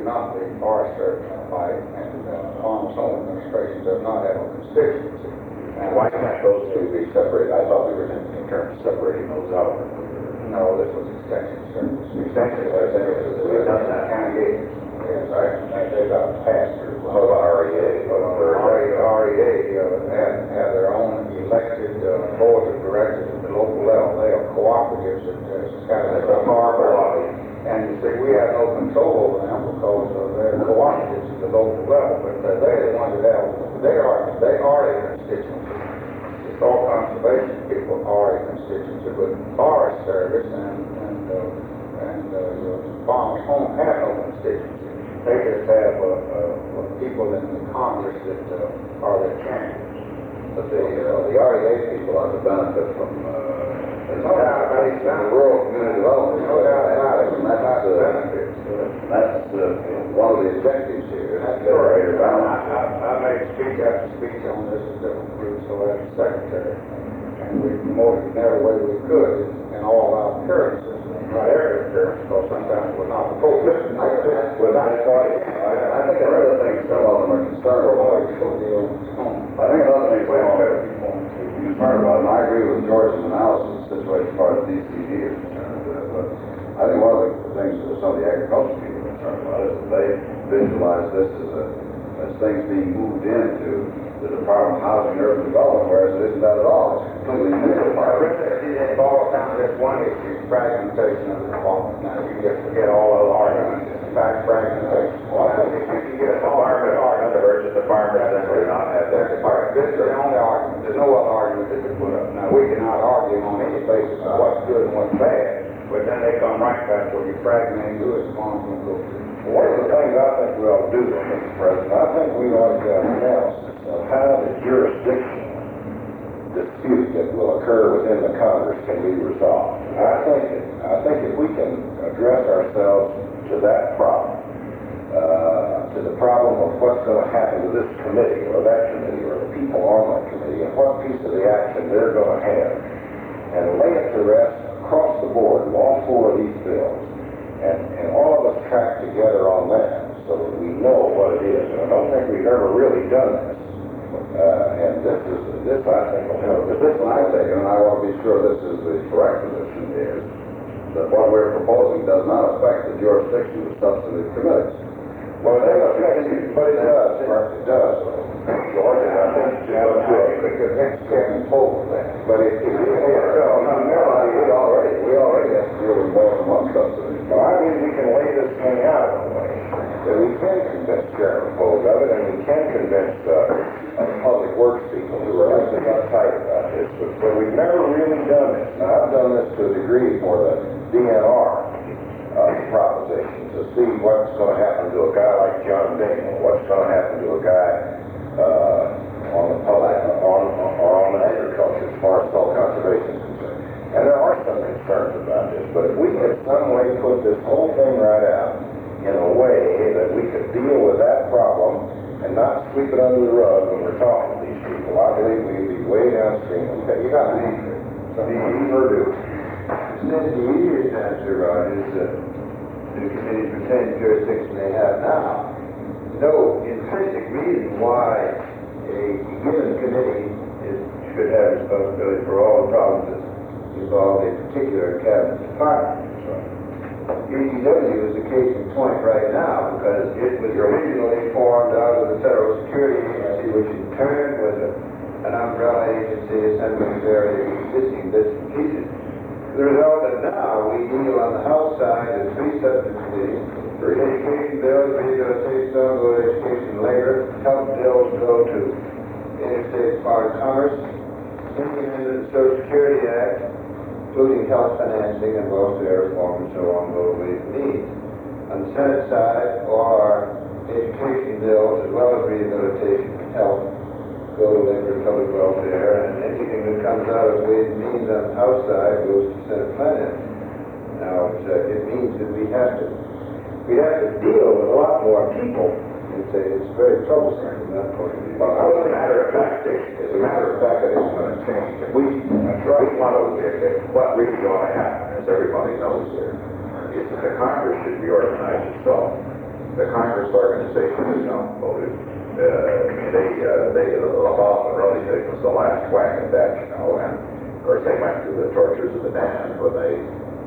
not the Forest Service fight, and Farmers Home Administration does not have a constituency. And why can't those two be separated? I thought we were thinking in terms of separating those out. No, this was Extension Service. Extension Service, we've done that. County agents. Yes, they got pastors. What about REA? REA have their own elected boards of directors at the local level. They are cooperatives. It's kind of a farm lobby. And you see, we have no control over them because they're cooperatives at the local level. But they're the ones that have, they are a constituency. The Soil Conservation people are a constituency, but Forest Service and Farmers Home have no constituency. They just have people in the Congress that are their champions. But the REA people are to benefit from there's no doubt about it. the rural community development. No doubt about it. And that's one of the objectives here. That's right. I made speech after speech on this at different groups, so as secretary. And we promoted in every way we could in all our appearances. Not every appearance, because sometimes we're not supposed to listen like this. We're not starting. I think another thing some of them are concerned about. I think another thing some of them are concerned about, and I agree with George's analysis of the situation as far as DCD is concerned. But I think one of the things that some of the agricultural people are concerned about is that they visualize this as things being moved into the Department of Housing and Urban Development, whereas it isn't that at all. It's completely new department. It boils down to this one issue, fragmentation of the department. Now, you just forget all other arguments. It's fact fragmentation. Well, I think if you can get a farmer, in other words, the farmers then do not have that department. This is the only argument. There's no other argument that can put up. Now, we cannot argue on any basis of what's good and what's bad, but then they come right back where you fragment who is going to go to. One of the things I think we ought to do, Mr. President, I think we ought to get an analysis of how the jurisdiction dispute that will occur within the Congress can be resolved. I think if we can address ourselves to that problem, to the problem of what's going to happen to this committee or that committee or the people on that committee and what piece of the action they're going to have, and lay it to rest across the board in all four of these bills, and all of us track together on that so that we know what it is. And I don't think we've ever really done this. And this I think will help. The position I take, and I want to be sure this is the correct position, is that what we're proposing does not affect the jurisdiction of substantive committees. Well, it does. It does. George, and I think We could next Chairman Pope with that. But if you we already have to deal with more than one substantive. Well, I mean, we can lay this thing out in a way that we can convince Chairman Pogue of it, and we can convince public works people who are just uptight about this. But we've never really done this. Now, I've done this to a degree for the DNR proposition to see what's going to happen to a guy like John Dingell, what's going to happen to a guy on the public or on agriculture as far as soil conservation is concerned. And there are some concerns about this, but if we could some way put this whole thing right out in a way that we could deal with that problem and not sweep it under the rug when we're talking to these people, I believe we'd be way downstream. Okay, you got an answer. Something you heard do. The easiest answer, Rod, is that the committees retain the jurisdiction they have now. No intrinsic reason why a given committee should have responsibility for all the problems that involve a particular cabinet department. ECW is a case in point right now because it was originally formed out of the Federal Security Agency, which in turn was an umbrella agency assembling various existing bits and pieces. The result that now we deal on the House side as three subject committees. Education bills, rehabilitation, go to education and labor. Health bills go to interstate foreign commerce. Indian Social Security Act, including health financing and welfare reform and so on, go to Ways and Means. On the Senate side are education bills as well as rehabilitation and health, go to labor and public welfare, and anything that comes out of Ways and Means on the House side goes to Senate Finance. Now, it means that we have to deal with a lot more people. It's very troublesome from that point of view. Well, as a matter of fact, that it's going to change. If we want to, what really ought to happen, as everybody knows here, is that the Congress should reorganize itself the Congress organization is not voted. The Boston really was the last whack at that, and of course they went through the tortures of the damned when they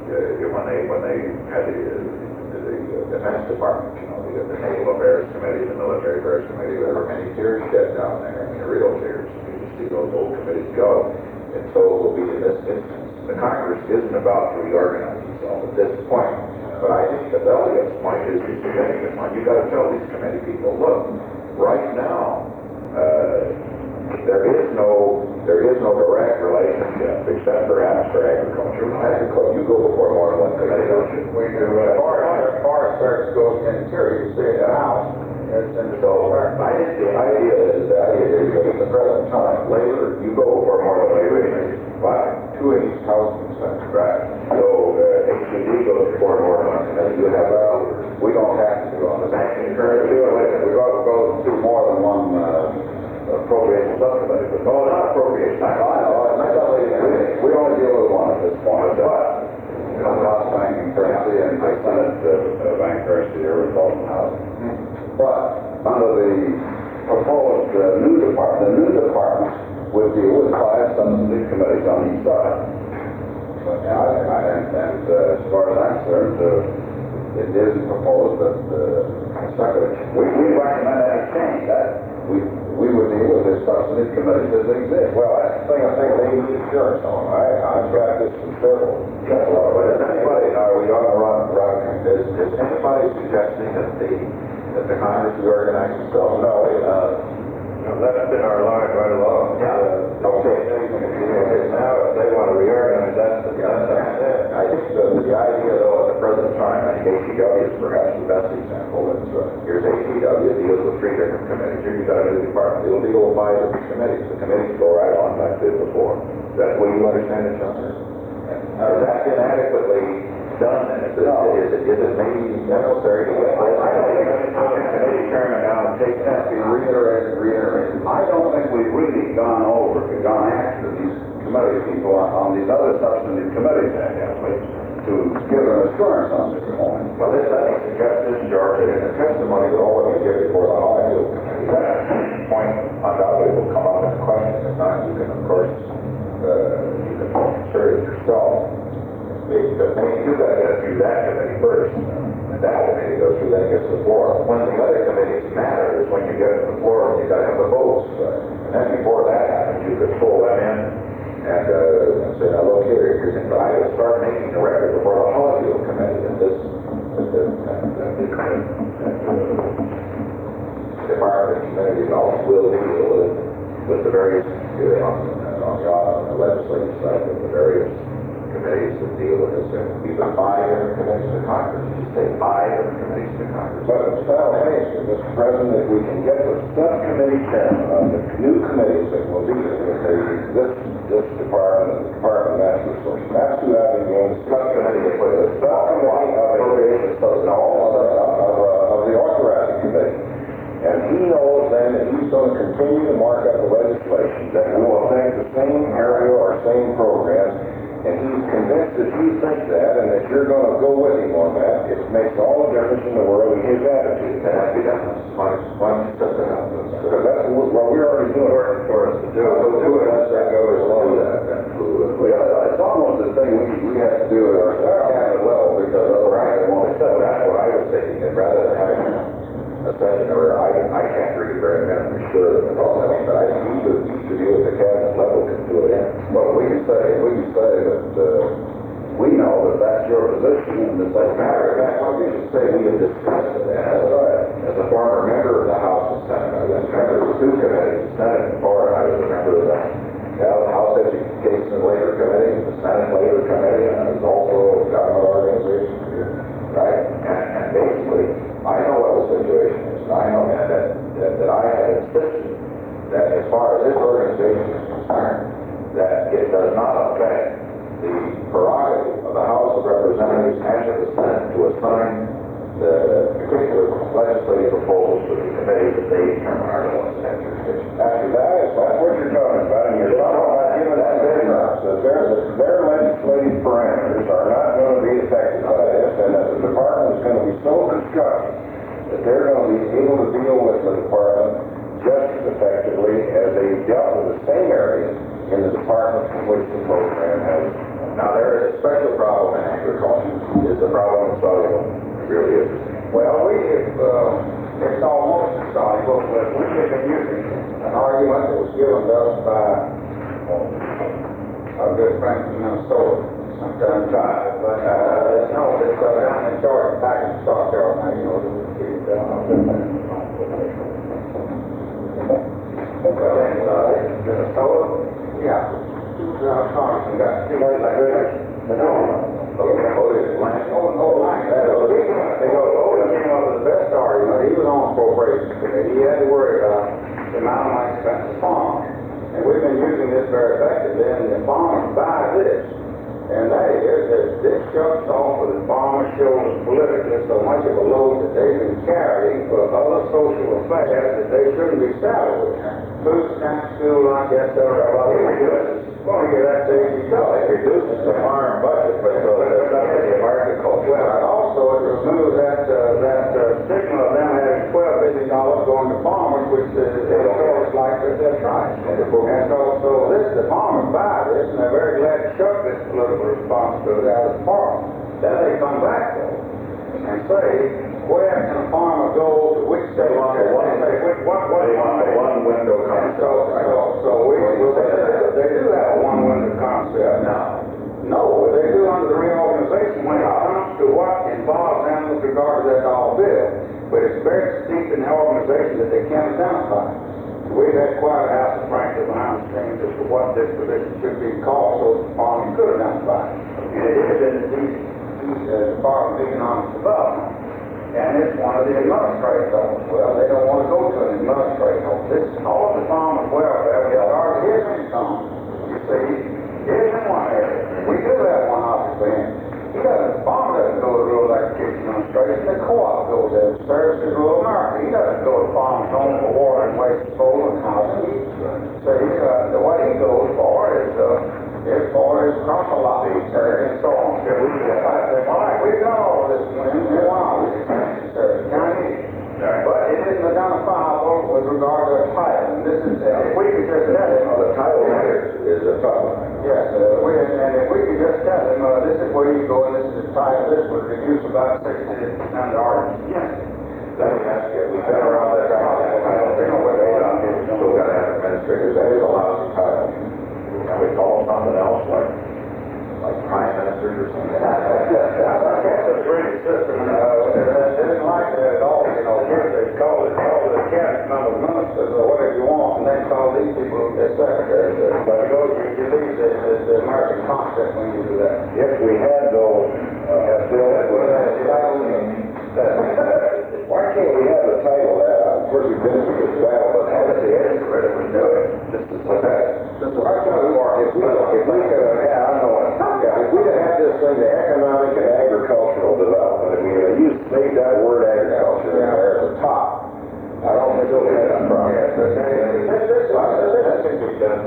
had the Defense Department, the Naval Affairs Committee, the Military Affairs Committee. There were many tears shed down there, real tears. You just see those old committees go, and so it will be in this instance. The Congress isn't about to reorganize itself at this point, but I think the delegates' point is the significant one. You got to tell these committee people, look, right now, there is no direct relationship except perhaps for agriculture. You go before more than one committee, don't you? We do. Forest Service goes to interior, you see the house. So I think the idea is that at the present time, labor, you go before more than labor, two of these houses, right? So HPD goes before more than one committee. You have, We don't have to do on the banking current, We got to go to more than one appropriation subcommittee, but no, not appropriation. I know, we only deal with one at this point, but House Banking Currency and the Senate Bank Currency are involved in housing. But under the proposed new department would deal with 5 substantive committees on each side. And as far as I'm concerned, it is proposed that we recommend any change. That we would deal with the substantive committees as they exist. Well, that's the thing I think they need assurance on. I've got this from several. But is anybody, are we on the wrong route? Is anybody suggesting that the Congress reorganize itself? No, that's been our line right along. Okay. Now, if they want to reorganize, that's I think the idea, though, at the present time, I think HEW is perhaps the best example. Here's HEW, deals with 3 different committees. Here you got a new department. It'll deal with 5 different committees. The committees go right on like they did before. That's the way you understand it, Chester? Has that been adequately done, then? Is it maybe necessary to get committee chairman down and take that? Reiterated. I don't think we've really gone after these committee people on these other substantive committees, to give an assurance on this point. Well, let me suggest this, George, that in the testimony that all of you give before the Highfield Committee, that point undoubtedly will come up in a question. If not, you can, of course, you can insert it yourself. But maybe you got to get through that committee first, and that committee goes through, then it gets to the floor. When the other committees matter is when you get to the floor and you got to have the votes. And then before that happens, you could pull them in and say, now look here, here's an I would start making the record before the Highfield Committee that this department committee will deal with the various on the legislative side of the various committees that deal with this. We've got 5 different committees to Congress. You say 5 different committees to Congress. But simultaneously, Mr. President, if we can get the subcommittee chairman on the new committees that will deal with this department and the Department of Natural Resources, that's who I've been going to Subcommittee of appropriations of the authorizing committee. And he knows then that he's going to continue to mark up the legislation that will affect the same area or same programs. And he's convinced that you think that and that you're going to go with him on that. It makes all the difference in the world in his attitude. Can that be done? Why don't you set that up? Because that's what we're already doing. Important for us to do. We'll do it as that goes along. It's almost the thing we have to do at our cabinet level, because otherwise it won't. That's what I was thinking, that rather than having a session where I can't read it very minimally sure that all that, but I think each of you at the cabinet level can do it. Well, we can say that we know that that's your position, and this doesn't matter. That's what you should say. We have discussed it. That's right. As a former member of the House and Senate, I was a member of the 2 committees, the Senate and Florida, I was a member of the House Education and Labor Committee, the Senate Labor Committee, and I was also a government organization, right? And basically, I know what the situation is, and I know that I had insisted that as far as this organization is concerned, that it does not affect the prerogative of the House of Representatives and of the Senate to assign the particular legislative proposals to the committees that they determine are the ones that have jurisdiction. After that, that's what you're talking about, and you're talking about giving that assurance that their legislative parameters are not going to be affected by this, and that the department is going to be so constructed that deal with the department just as effectively as they dealt with the same areas in the department from which the program has. Now, there is a special problem in agriculture. Is the problem insoluble? It really is. Well, it's almost insoluble, but we've been using an argument that was given to us by our good friend from Minnesota sometime back. But, no, it's down in Georgia, back in South Carolina, you know, Minnesota? Yeah. Congressman got two like that. Odin came up with the best argument. He was on appropriations committee. He had to worry about the amount of money spent to farm. And we've been using this very effectively, and the farmers buy this. And that is that this shuts off of the farmer's shoulders politically so much of a load that they've been carrying for other social affairs that they shouldn't be saddled with. Food stamps, school lunch, etc. Going to get that to you. It reduces the farm budget, but so that's not the agriculture. Well, also it removes that stigma of them having $12 billion going to farmers, which is like they're trying. And so the farmers buy this, and they're very glad to shut this political responsibility out of the farm. Then they come back though and say, where can a farmer go to which state? One window concept. So we say that they do have a one window concept now. No, they do under the reorganization when it comes to what involves them with regard to that dollar bill. But it's very steep in the organization that they can't identify. We've had quite a house of Frankly behind the scenes as to what this position should be called so that the farmer could identify. And it is in the Department of Economic Development. And it's one of the administrative offices. Well, they don't want to go to an administrative office. This is all of the farmers' welfare. We have his income. You see, here's in one area. We do have one office for him. The farmer doesn't go to the Rural Electrification Administration. The co-op goes there. The Service to Rural America. He doesn't go to Farmers Home for water and waste disposal and housing. What he goes for is for his crop lobby and so on. All right, we've done all of this in one Chinese. But it isn't identifiable with regard to a title. And this is, if we could just tell him, The title is a tough one. yes, and if we could just tell him, this is where you go and this is the title, this would reduce about 60% of the arguments against it. Let me ask you, we've been around that title. I don't think we're still got to have administrators. That is a lousy title. Can we call them something else, like prime ministers or something? That's a British system. They didn't like that at all. You know, here they call it the cabinet member ministers or whatever you want, and they call these people their secretaries. But you leave the American concept when you do that. If we had though, Bill, why can't we have the title that, of course we've been through this battle, but how does the answer it we do it? This is what that, if we could, yeah, I know it. Yeah, if we could have this thing, the economic and agricultural development, I mean, you made that word agriculture in there at the top. I don't think we'll have that problem. Yes, this can be done.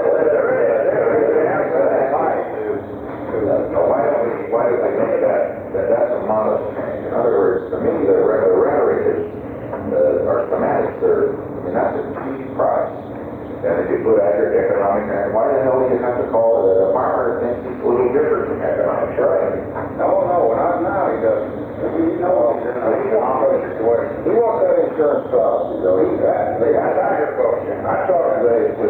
Why do they make that's a modest change? In other words, to me, the rhetoric is, our semantics are, that's a cheap price. And if you put economic, why the hell do you have to call it, a farmer thinks it's a little different from economic, right? No, not now he doesn't. He knows he's in an economic situation. He wants that insurance policy, though. They got agriculture. I talked today to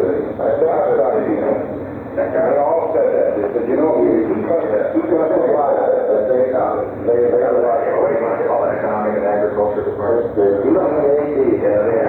they all said that. They said, you know, he's going to apply that they call economic and agriculture department. You don't have AD,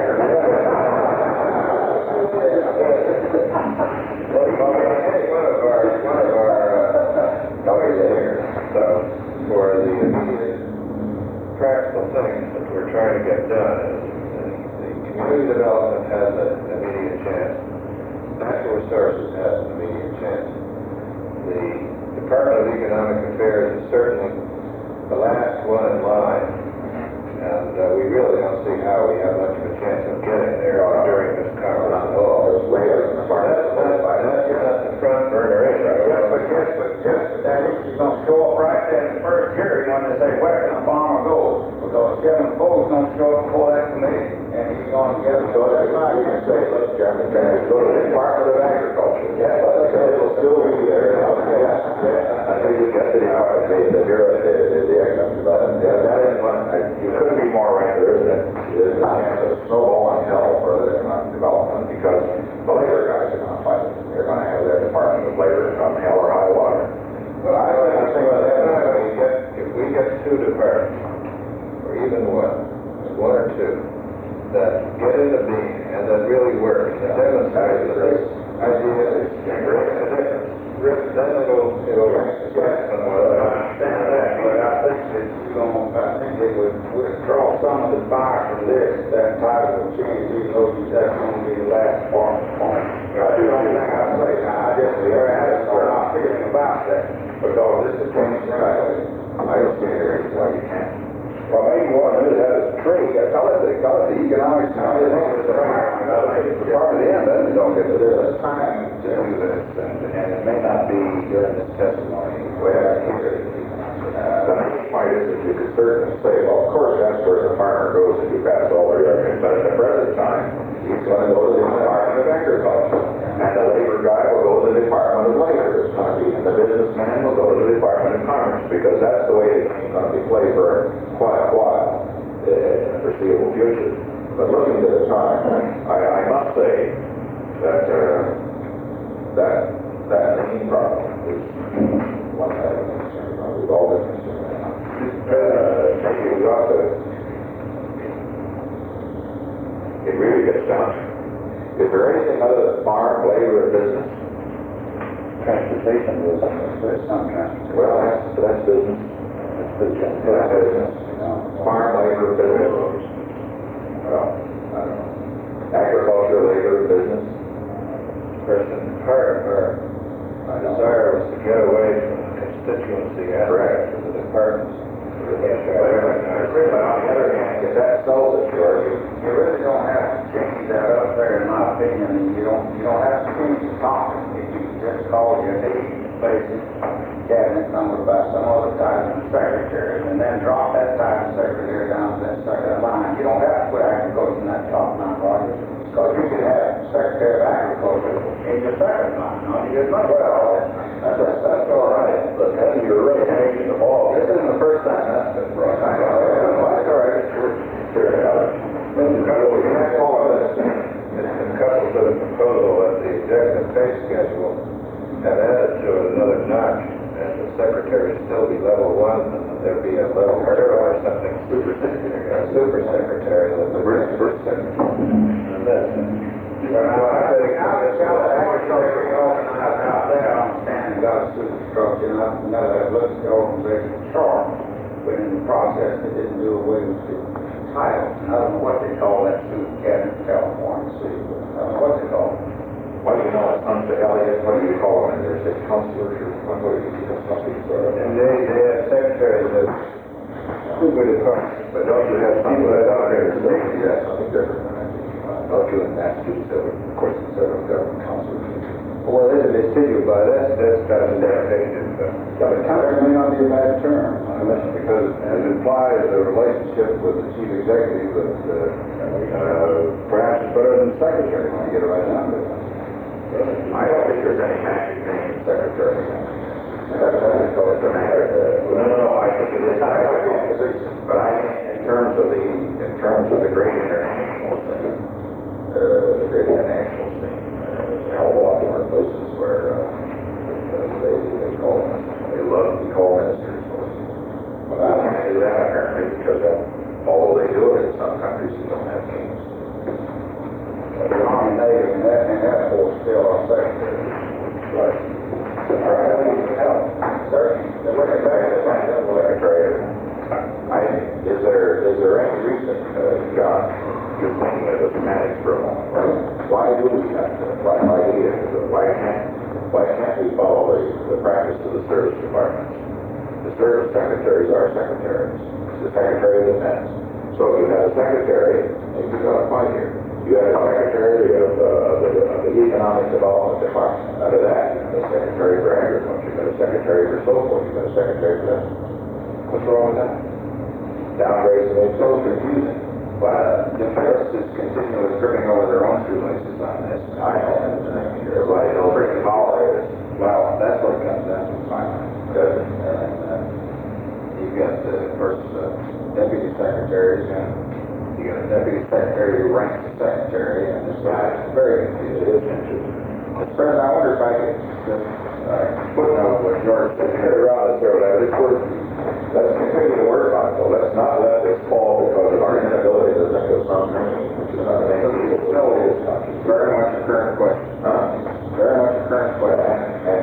for the immediate practical things that we're trying to get done is the community development has an immediate chance. Natural resources has an immediate chance. The Department of Economic Affairs is certainly the last one in line, and we really don't see how we have much of a chance of getting there during this conference at all. That's not the front burner issue. But that issue's going to show up right there in the first hearing when they say, where can a farmer go? Because Kevin Bowe's going to show up before that committee, and together. So that's not, you can say, look, Chairman, go to the Department of Agriculture. Yeah, but it'll still be there. I think you got the Department, the Bureau, the Economic Development. Yeah, that is one, you couldn't be more right, there isn't it? There's a chance of snowballing hell for the economic development because the labor guys are gonna fight it. They're gonna have their Department of Labor come hell or high water. Well, I think if we get two departments, or even one or two, that get into being and that really work, and demonstrate that this idea is making a difference, then it'll get somewhat. I understand that, but I think they would withdraw some of the fire from this, that type of change, even though that's going to be the last part. I do not think I say, I just, I'm not feeling about that, because this is changing right. I don't see any reason why you can't. Well, maybe one of them has a tree. Call it the economics. Part of the end, then you don't get to There's a this. time To do this, and it may not be during this testimony, the way I hear it. The main point is that you could certainly say, well, of course, that's where the farmer goes if you pass all the arguments, but at the present time, he's going to go to the Department of Agriculture, and the labor guy will go to the Department of Labor, it's going to be, and the businessman will go to the Department of Commerce, because that's the way the game's going to be played for quite a while in the foreseeable future. But looking at the time, I must say that that main problem is one that I'm concerned about. We've all been concerned about. Maybe we ought to, it really gets down to, is there anything other than farm, labor, and business? Transportation was, there's some transportation. Well, that's business. That's business. Farm, labor, business. Well, I don't know. Agriculture, labor, business. Person, part of our desire was to get away from the constituency aspect of the departments. But on the other hand, if that sells it, George, You really don't have to change that up there, in my opinion, and you don't have to change the topic. If you just call your basic cabinet number by some other type of secretary, and then drop that type of secretary down to that second line. You don't have to put agriculture in that top line, Roger, because you can have secretary of agriculture in your second line, on your money. well, that's all right, but then you're really changing the ball. This isn't the first time that's been brought up. That's all right. Sure. We have all of this, it's coupled to the proposal that the executive pay schedule have added to it another notch, and the secretary still be level one, and that there be a level zero or something, super secretary, that the first secretary. And that's it. Well, I think agriculture organized out there, I understand, got a superstructure, and I know that looks the organization chart, but in the process, they didn't do away with the title. I don't know what they call that super cabinet in California City, but I don't know what they call it. What do you know, it's under Elliot, what do you call them, and there's a counselor, what do you call something sort of. And they have secretaries of two good departments, but don't you have people that are there to say, Yes, something different than that. Not you in Massachusetts, of course, instead of government counselors. well, there's a vestigial by that's kind of dedicated, but. But a counselor may not be a bad term, because it implies a relationship with the chief executive that perhaps is better than secretary when you get it right down to it. I don't think there's any magic name in secretary. That's what we call it, the magic. No, I think it is high position, but I think in terms of the great international thing, the great international thing, there's a hell of a lot more places where they call them, they love to be called ministers. But I don't do that apparently because although they do it in some countries, you don't have kings. The Army, Navy, and Air Force still are secretary. Right. Certainly, the way they back it, Secretary, is there any reason, John, you're thinking of the semantics for a moment, why do we have to, why can't we follow the practice of the service departments? The service secretaries are secretaries. It's the Secretary of Defense. So if you have a secretary, maybe you've got a point here. You have a secretary of the Economic Development Department. Out of that, you have a secretary for agriculture, you have a secretary for social, you have a secretary for that. What's wrong with that? Downgrades make it so confusing. The Ferris is continually tripping over their own shoelaces on this. I know, everybody knows pretty tolerate it. Well, that's what it comes down to, finally. Good. And you've got, of course, deputy secretaries, and you got a deputy secretary who ranks the secretary, and this guy is very confused. Mr. President, I wonder if I could just footnote what George said here. Around this area, let's continue to work on it, though. Let's not let this fall because of our inability to think of something, which is not an answer. No, it is very much a current question. Very much a current question. And,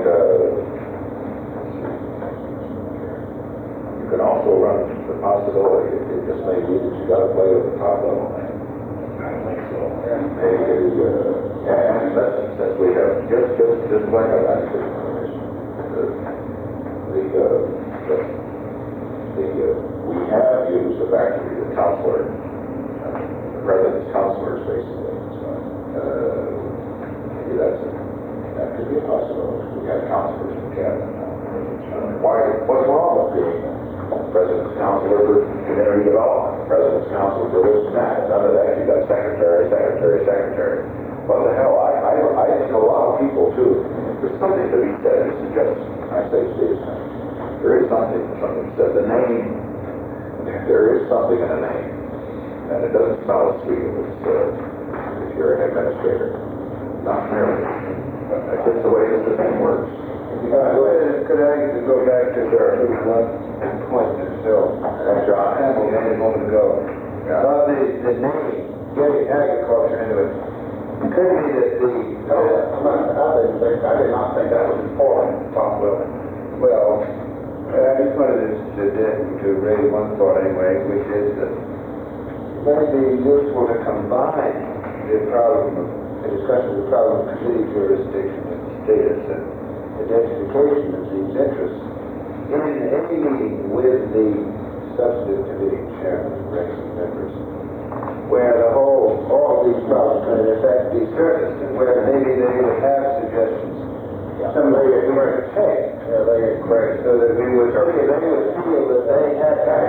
you can also run the possibility, it just may be that you gotta play with the top level man. I don't think so. Maybe, and since we have, just like I like to we have used the factory, the counselor, the president's counselors basically. So, maybe that could be a possibility. We have counselors in cabinet now. What's wrong with being president's counselor for community development, president's counselor for this and that? None of that. You got secretary. What the hell? I think a lot of people too. There's something to be said. This is just, I say seriously. There is something said. The name, there is something in a name, and it doesn't smell as sweet if you're an administrator. Not nearly. That's just the way the thing works. Could I go back to one point myself? John. Campbell made a moment ago. Yeah. About the name, getting agriculture into it. It could be that I did not think that was important, Tom Wilson. well, I just wanted to raise one thought anyway, which is that it might be useful to combine the discussion of the problem of city jurisdiction and status and identification of these interests in any meeting with the substantive committee chairman, ranking members, where all of these problems could in effect be surfaced, and where maybe they would have suggestions, some way of doing it, correct, so that they would feel that they had that.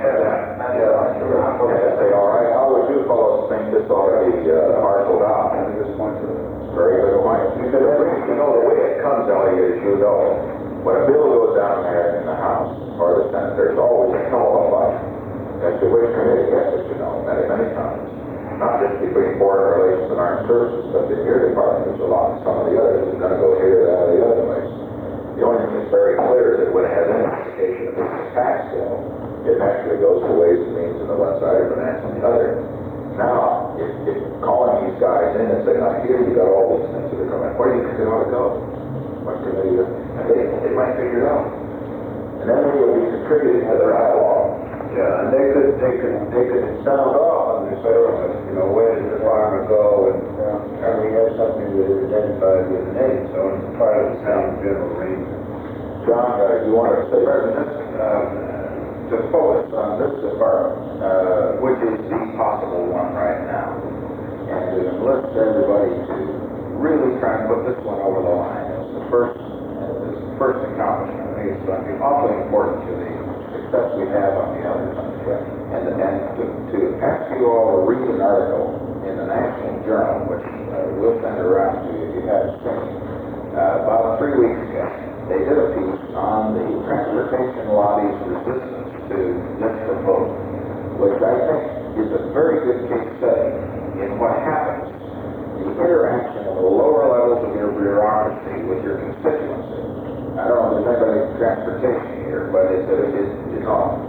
Say, all right, how would you fellows think this ought to be parceled out? I think this point's Very good point. You know, the way it comes, Elliot, as you know, when a bill goes down there in the House or the Senate, there's always a hell of a fight as to which committee gets it, you know, many times. Not just between foreign relations and armed services, but in your department, there's a lot. Some of the others is going to go here, that, or the other place. The only thing that's very clear is that when it has any indication of this tax bill, it naturally goes to Ways and Means on the one side or Finance on the other. Now, if calling these guys in and saying, I hear you got all these things that are coming, where do you think it ought to go? What committee? They might figure it out. And then they will be contributing to their dialogue. Yeah, and they could sound off on this area, you know, where does the farmer go, and we have something that is identified with the name, so it's part of the same general arrangement. John, you wanted to say, President, to focus on this department, which is the possible one right now, and to enlist everybody to really try and put this one over the line. It's the first accomplishment. I think it's going to be awfully important to the success we have on the others. And to ask you all to read an article in the National Journal, which we'll send around to you if you haven't seen, about 3 weeks ago. They did a piece on the transportation lobby's resistance to this proposal, which I think is a very good case study in what happens, the interaction of the lower levels of your bureaucracy with your constituency. I don't know if there's anybody in transportation here, but it's a very interesting,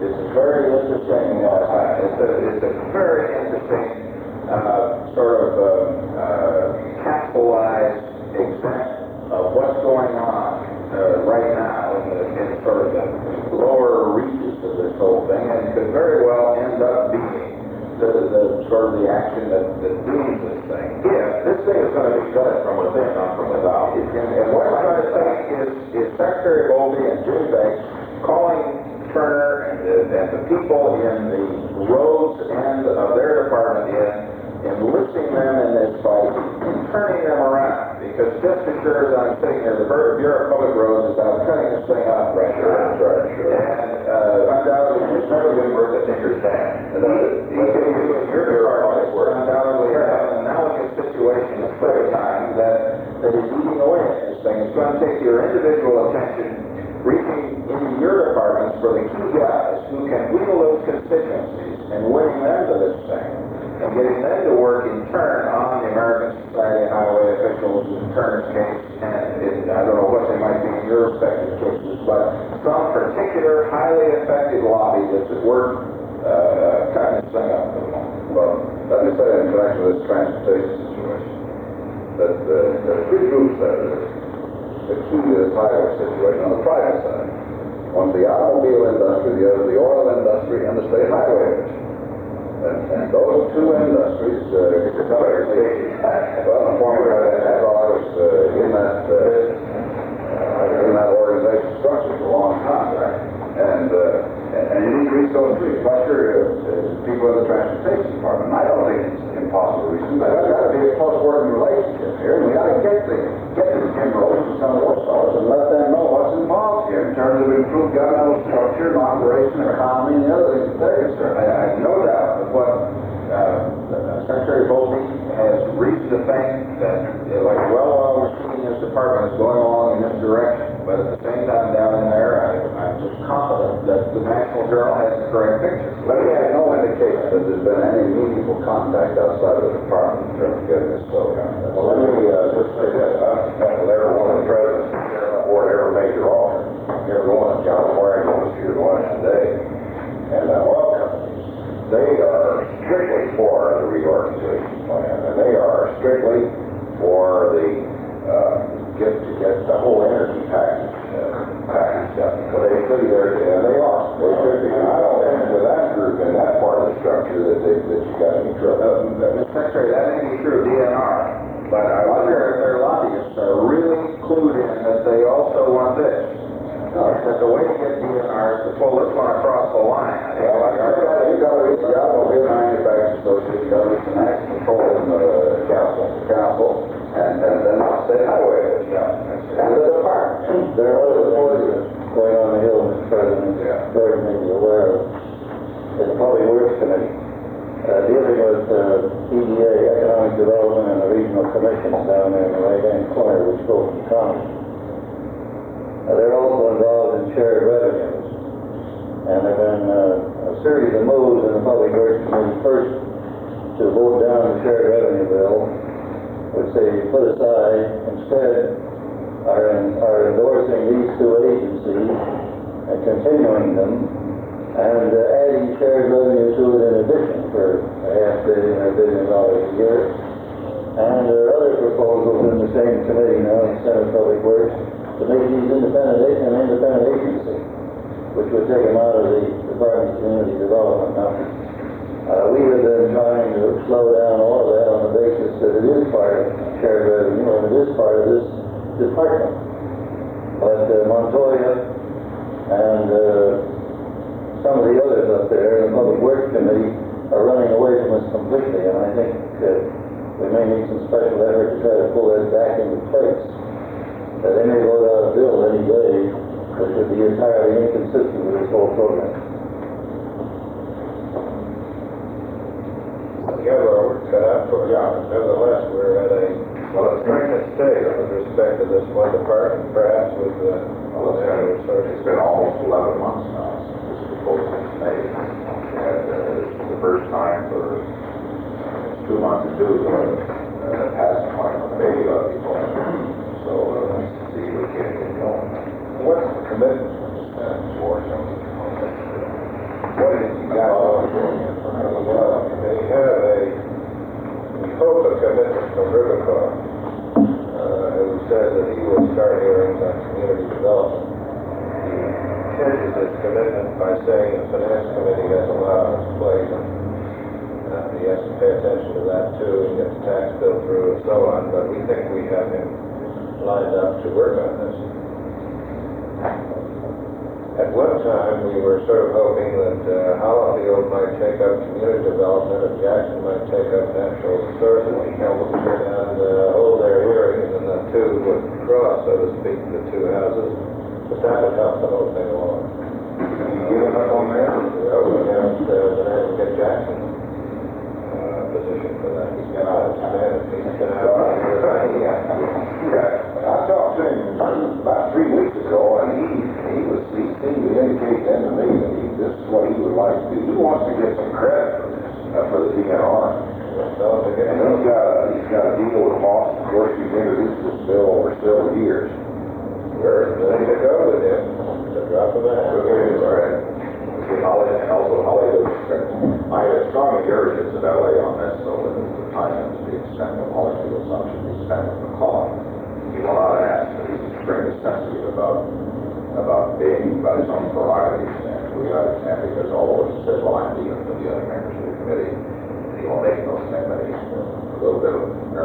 it's a very interesting sort of capsulized example of what's going on right now in sort of the lower reaches of this whole thing, and could very well end up being the sort of the action that dooms this thing. yeah, this thing is going to be gutted from within, not from without. And what I'm trying to say is Secretary Bowlby and Jim Banks calling Turner and the people in the roads end of their department enlisting them in this fight and turning them around. Because just as sure as I'm sitting here, the Bureau of Public Roads is out cutting this thing up right now. That's right, sure. And undoubtedly, It's never been worth a tinker's hand. you're take your individual attention, reaching into your departments for the key guys who can wheel those constituencies and winning them to this thing, and getting them to work in turn on the American Society of Highway Officials, in Turner's case, and I don't know what they might be in your respective cases, but some particular highly effective lobby that's at work kind of thing up for the moment. Well, let me say in connection with this transportation situation, that there are three groups that are the key to this highway situation on the private side. One's the automobile industry, the other the oil industry, and the state highway industry. And those two industries, well, unfortunately, I was in that organization structure for a long time, right? And you need to reach those three, plus your people in the transportation department. And I don't think it's impossible to reach them, but there's got to be a close working relationship here, and we got to get the Jim Rose and some of those fellows and let them know what's involved here in terms of improved governmental structure and operation, economy, and the other things that they're concerned. I have no doubt that what Secretary Volpe has reason to think that, like a well-oiled machine, his department is going along in this direction. But at the same time, down in there, I'm just confident that the National Journal has the correct picture. But we have no indication that there's been any meaningful contact outside of the department in terms of getting this so. Well, let me just say this, I've met with every one of the presidents of the board, every major officer, every one. John Waring was here to lunch today, and oil companies, they are strictly for the reorganization plan, and they are strictly for the get the whole energy package up. But they should be there, and they are. They should be. And I don't think with that group in that part of the structure that you got any trouble. Mr. Secretary, that may be true of DNR, but I wonder if their lobbyists are really clued in that they also want this. That the way to get DNR is to pull this one across the line. You've got to reach the Automobile Manufacturers Association, you've got to reach the National Petroleum Council, and then the State Highway, and the department. There are other things going on the Hill, Mr. President, George may be aware of. The Public Works Committee, dealing with EDA, Economic Development, and the regional commissions down there in the right-hand corner, which go from Congress. They're also involved in shared revenues. And there have been a series of moves in the Public Works Committee, first to vote down the shared revenue bill, which they put aside, instead are endorsing these two agencies and continuing them, and adding shared revenue to it in addition for $500 million or $1 billion a year. And there are other proposals in the same committee now, in Senate Public Works, to make these an independent agency, which would take them out of the Department of Community Development. Now, we have been trying to slow down all of that on the basis that it is part of shared revenue and it is part of this department. But Montoya and some of the others up there in the Public Works Committee are running away from us completely, and I think we may need some special effort to try to pull that back into place. They may vote out a bill any day that would be entirely inconsistent with this whole program. Yeah, well, we're cut out for it. Yeah, nevertheless, we're at a stagnant state with respect to this one department, perhaps with It's been almost 11 months now since this proposal was made. And this is the first time for 2 months to do the passing point on the baby levy plan. So let's see if we can get going. what's the commitment from the Senate for some? What is you got on well, they have we hope a commitment from Rubicon, who says that he will start hearings on community development. He hinges his commitment by saying the Finance Committee has a lot on its plate, and he has to pay attention to that too, and get the tax bill through and so on, but we think we have him lined up to work on this. At one time, we were sort of hoping that Hollowfield might take up community development, and Jackson might take up natural resources, and hold their hearings, and the two would cross, so to speak, the two houses. But that would help the whole thing along. Giving up on that? Well, we haven't been able to get Jackson's position for that. He's been out of He's been out of I talked to him he wants to get some credit for this, for the DNR. And he's got a deal with Moss. Of course, he's introduced this bill over several years. We're ready to go with him. The drop of a hat. And also Hollywood. I strongly urge it's of LA on this, so that the time to be spent with Hollywood, some should be spent with McCall. He will not ask, but he's extremely sensitive about his own prerogatives, and we understand because although he says, well, I'm dealing with the other members of the committee, and he will make those committees, a little bit of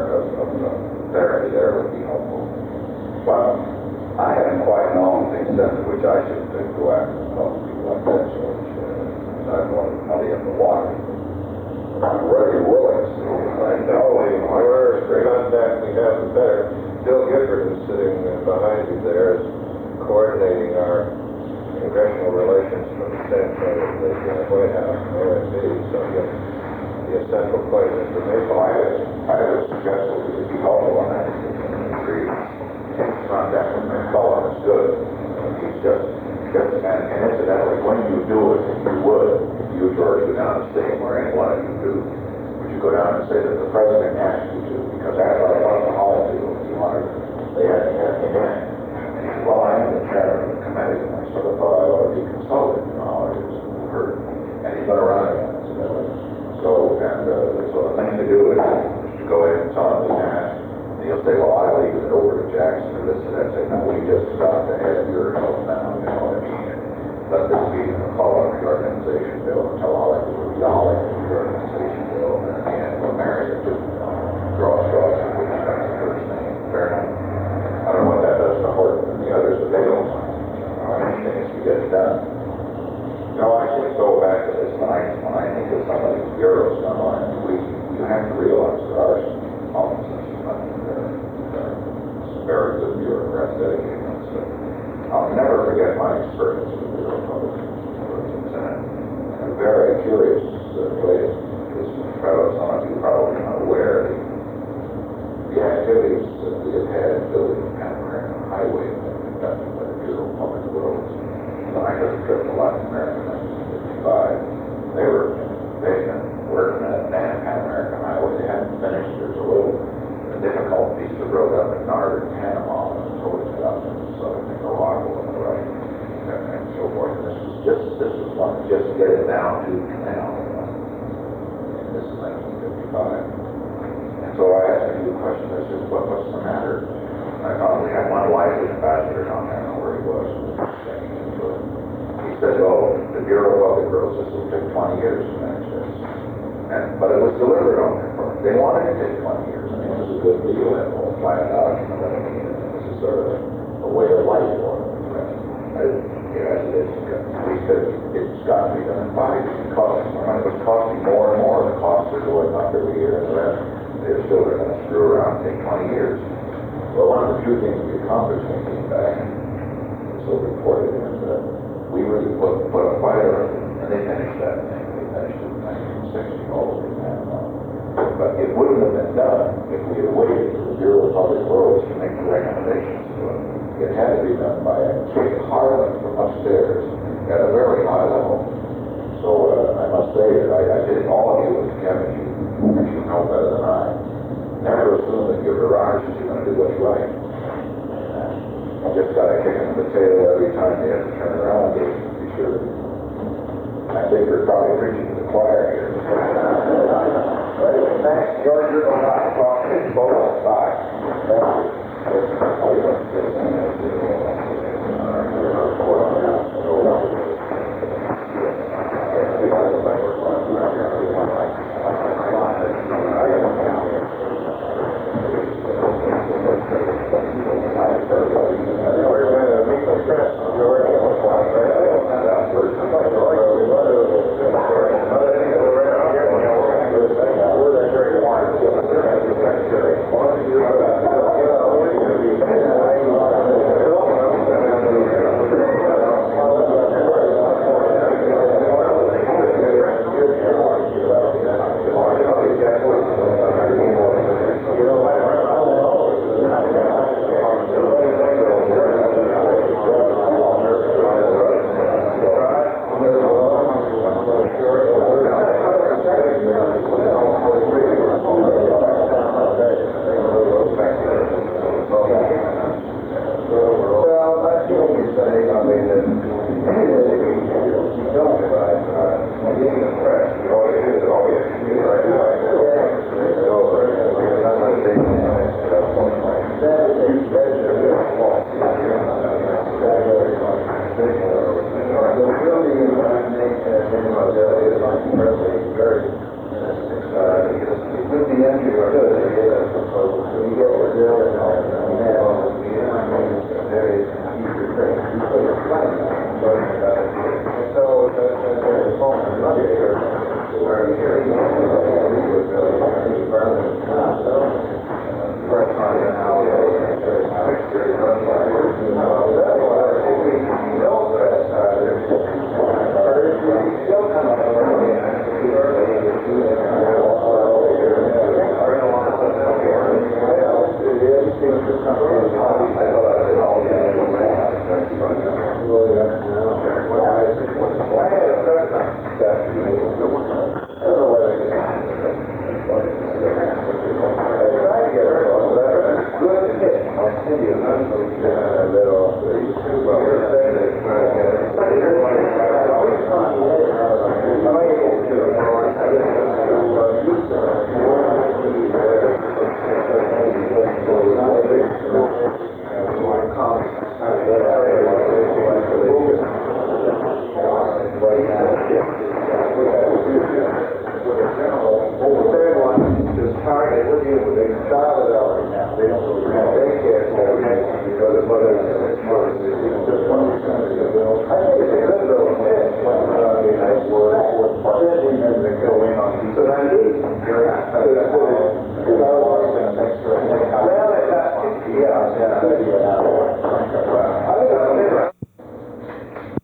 clarity there would be helpful. But I haven't quite known the extent to which I should go after the public people like that, so I'm going to muddy up the water. I'm ready and willing, so I know We're contact we have the better. Bill Gifford, who's sitting behind you there, is coordinating our congressional relations from the standpoint of the White House and OSD, so he'll be a central point of information. I would suggest that we would be helpful on that. Agree. Take contact with McCullough is good. He's just, and incidentally, when you do it, if you would, if you, George, go down and say, or any one of you do, would you go down and say that the president asked you to? Because after I went to Hollywood, they had him in. And he said, well, I am the chairman of the committee, and I sort of thought I ought to be consulted, you know, how it was heard. And he's been around again, incidentally. So the thing to do is to go ahead and tell him the ask, and he'll say, well, I leave it over to Jackson or this or that. Say, no, we just got to have your help now, you know what I mean? And let this be a call on the organization bill and tell Hollywood to read the Hollywood reorganization bill, and at the end, we'll marry it to draw straws and which that's the first name. Fair enough. I don't know what that does to Horton and the others, but they don't mind. Anything is to get it done. No, I should go back to this when I think of some of these bureaus come on, you have to realize there are some offices, some very good bureaucrats dedicated to this. But I'll never forget my experience with the Bureau of Public Relations, and I'm very curious way this fellow, some of you probably not aware, the activities that we have had in building the Pan American Highway that have been conducted by the Bureau of Public Roads. When I took a trip to Latin America in 1955, they've been working at Pan American Highway. They haven't finished. There's a little difficult piece of road up in northern Panama and toward it up in southern Nicaragua on the right, and so forth. And this was one just to get it down to the canal. And this is 1955. And so I asked him a few questions. I said, what's the matter? And I found we had one lively ambassador down there. I don't know where he was. He said, oh, the Bureau of Public Roads system took 20 years to finish this. But it was delivered on their part. They wanted to take 20 years. I mean, it was a good deal and all planned out, you know what I mean? And this is sort of a way of life for them. Yes, it is. He said, it's got to be done in 5 years. It was costing more and more. The costs are going up every year, and the rest, they're still going to screw around and take 20 years. Well, one of the few things we accomplished when we came back, and so reported, is that we really put a fire in, and they finished that thing. They finished it in 1960, all over Panama. But it wouldn't have been done if we had waited for the Bureau of Public Roads to make the recommendations to it. It had to be done by Kate Harlan from upstairs at a very high level. So I must say that I think all of you, and Kevin, you know better than I, never assume that your garage is going to do what's right. You just got to kick in the tail every time you have to turn around to be sure. I think we're probably preaching to the choir here. Thanks, George. You're going to talk both sides. Thank you. Secretary. It would be understood that when you get the bill and all that, there is future things. You put a plan about it. And so, there's a phone number where you hear, you know, first time in our So